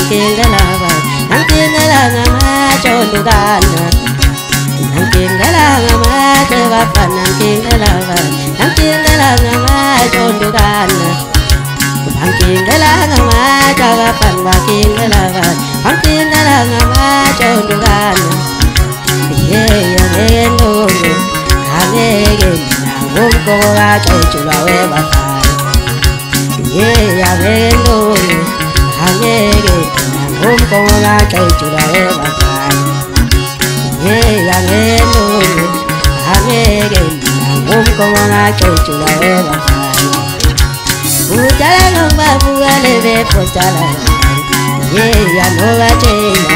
nangkingalaba nangkingalanga majondukana nangkingalanga majebafana nangkingalaba nangkingalanga majondukana nangkingalanga majabafana nangkingalaba nangkingalanga majondukana yeyangendo angeke nangumkoka cojulwa webafana yeyangendo angeke nangumkoka cojulwa webafana yeyangendo angeke nangumkoka cojulwa webafana udala ngombabuka lebe postala yeyanoba chena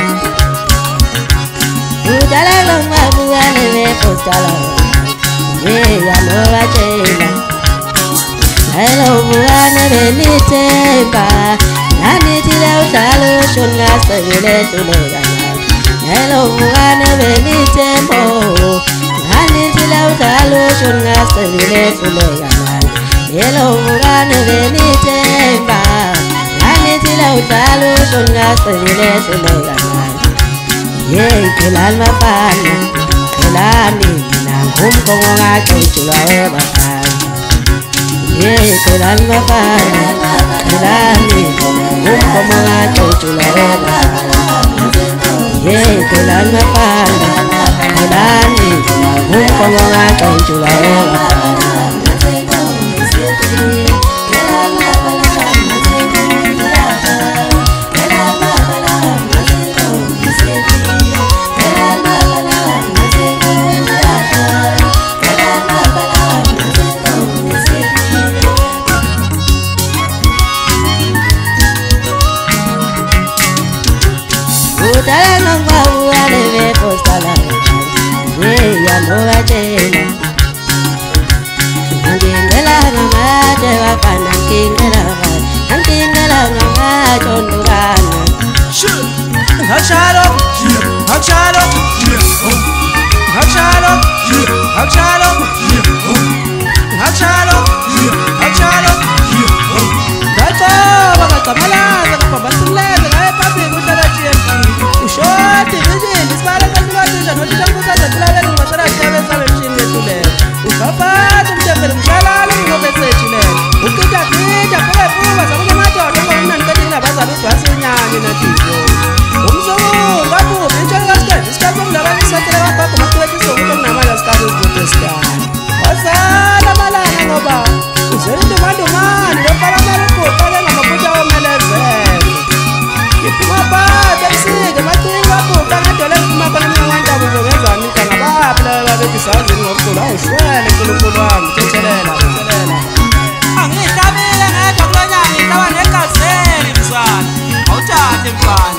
udala ngombabuka lebe postala yeyanoba chena hello buana benitemba nanitile utalo shonga sebele tulegana hello buana benitembo nanitile utalo shonga sebele tulegana hello buana benitemba nanitile utalo shonga sebele tulegana yey kelal mafana kelani nangumkonga cojulwa webafana yey kelal mafana kelani nangumkonga cojulwa webafana yey kelal mafana kelani nangumkonga cojulwa webafana udala ngombabuka lebe postala yeyanoba chena nangkingalanga majebafana nangkingalanga majondukana Hachalo, hachalo, hachalo, hachalo, hachalo, hachalo. Katoba katamalaza kapabasileza kaepapi kutala chiempi. Ushoti vijini disipala kasimatisha notishambuza zatilabeni mashara chaveza mchini letule. Ukafati mtembele mshalala mnobese chile. Ukita kita pole puwa sabuja macho tongo nina nikatina baza lutu asinyani na chizo. Umzungu ngapu binchani gaske disikazo mdabani sakile wakako makuweti sokuto mnamala skazo kutesta. Wasala malana ngoba uzeri dumani lopala maruko pale na makuta omelezele. Kipuma pata msige matinga puka ngatole kuma pana mwanja buzongeza mita ngabapla babekisazi ngokula ushwele kulukulu wami chechelela angihlabile ngedwa kulonyanga ngitaba negazeli mzana awuthathe mfana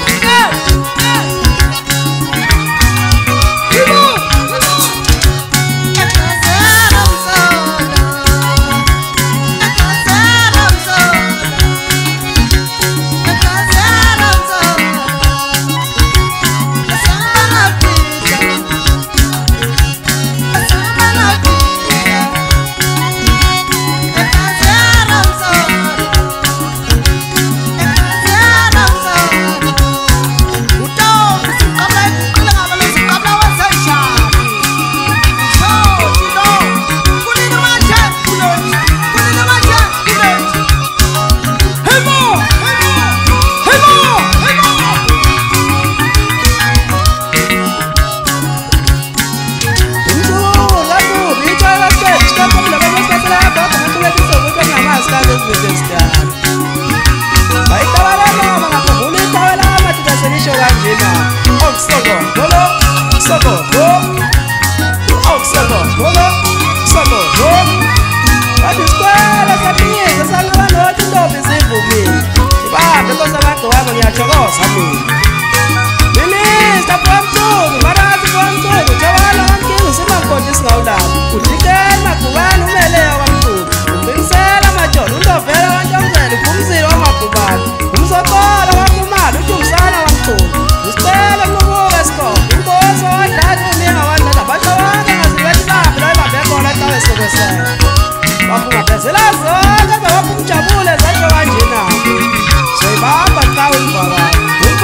Zela zonke bawapha umjabule zayo kanjena. Sebamba xa wemvakala.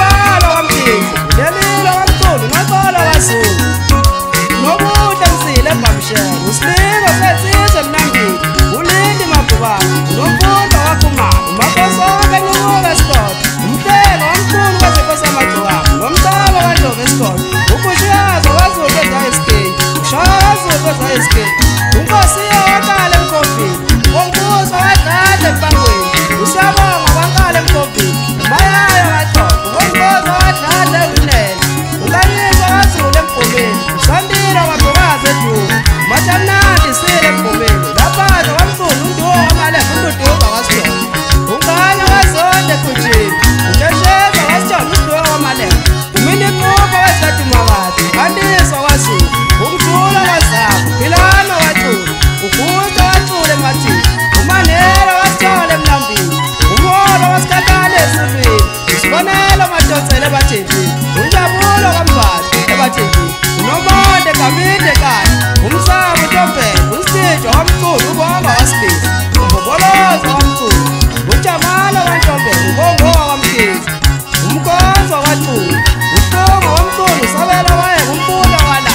Michelle usilingo sesizwe mnambili ulindi mabuba unomfundo wakhumalo umakosonke nqubo wesikole umhlelo omkhulu wezinkosi amagciwane nomtaba wandlovu esikole ubushiyazo wazulu bezayiskate ushazulu bezayiskate unkosiyo wakala emkhombeni umbuso wadlala empangweni usiyabonga wakala emkhombeni umayayo kaxoko umbuso wadlala ewinene unkanyiswa wazulu empumeni usandile wabhukazi eduka umatamnandi sile empumeni laphandle wamsulu unduwo wamalembe unduduza wasiyona unkanya wazonde ekhunjini ushesheza wasijona usiduwo wamalembe uminiquba wesadumakazi ukandiswa wazulu umjula wazapho philano wacula ugusta wacula emathini umanela wasithola emlambini umholo wasikhathala esulwini usibonelo madonsela ebathembini unjabulo kwambazi ebathembini unomonde kaminde kanye umsamo utombele usitijwa wamcula ubonga wasibili umbobolozo wamcula ujamalo wantombele ubongowa wamkhizi umkhonzo wacula uhlungu wamcula usabela wayeka umbula walala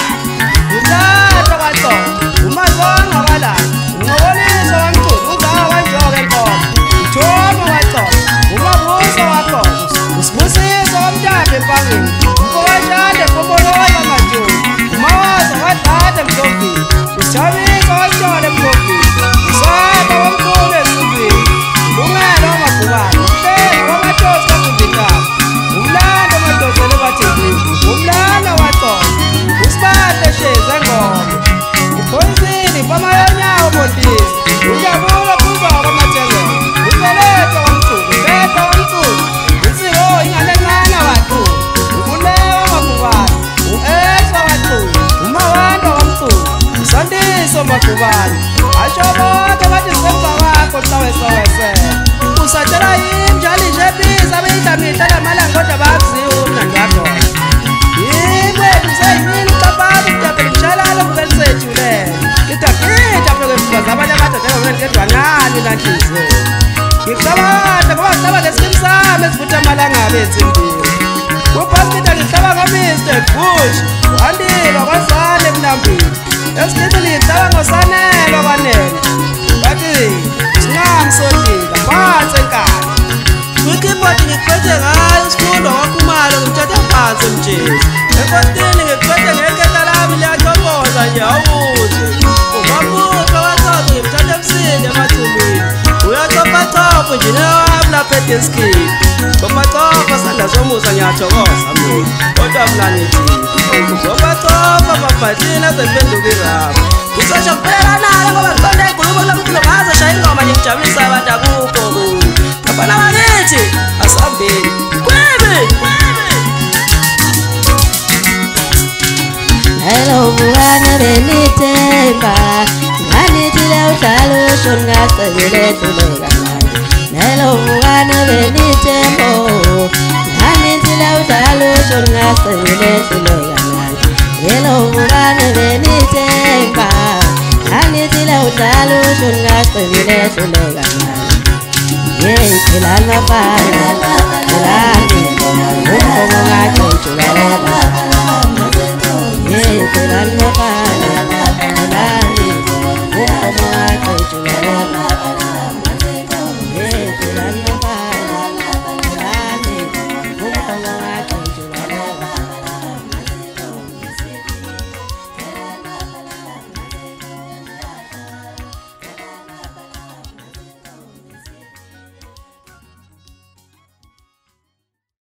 utata kwaxoko umazonga walala ungoboliso wamcula uzawa wanjoka enkomo uthoma kwaxoko umabuso wakhona usibusiso wamtapha empangeni umfowetshane emboboloyi wamajoni umawaza wadlala emdlovini usijabisa wasithola emdlovini usaba wamcula esukwini ulungelo wamabhukane uhlelo wamatosi kagumbintaba umlando amadosela ebathembini umlana waxoka usibahle hlezi engoma ukhonsini bamayonyawo montisi unjabulo kuzawa kwamathengelo useletha wamcula uletha wamcula unsiko ingane encane wacula ukulewa magubane u-eswa wacula umawanda wamcula usandiso magubane asho bonke bathi semva wakho xawesawesela usatshela yini njalo injepisa beyidlamihla lamalanga kodwa bakuziwe umnandi wakhona yimwethu seyimini ucabaza ukutapela umshalalo kubelisethulela ngidagida phekemfukazi abanye abadadeka ngedwanani nanhliziyo ngihlabada ngoba ngihlaba ngesikimi sami esivutha amalanga ezimbili kubhaskida ngihlaba ngo-Mr Bush u-Andile kwazale emnambini esikithini ngihlaba ngosanelo kwanele bathi sinqami sondika phansi enkani kwikibhodi ngikuphethe ngayo isifundo wakhumalo ngimthatha phansi emjezi enkosini ngikuphethe ngeketa lami liyachokoza nje awuthi umabuka wacoca ngimthatha ebusinde emathulwini uyachopachopha injiniya wami lapha edeskini chopachopha sandla somusa ngiyathokoza mina kodwa mina ngithi uchopachopha mabhatini azephenduka irapha usesho kuphela nalo ngoba ngiqonde inkulumo lomculo ngazoshaya ingoma nje ngijabulisa abantu akukho kuyo abana bakithi asihambeni kwebe Hello bukane benithemba nganithile uhlala usho ngacebile hluleka manje Hello bukane benithembo nganithile uhlala usho ngacebile hluleka manje Hello bukane benithemba nganithile uhlala usho ngacebile hluleka manje Yeah, phela ngaphandle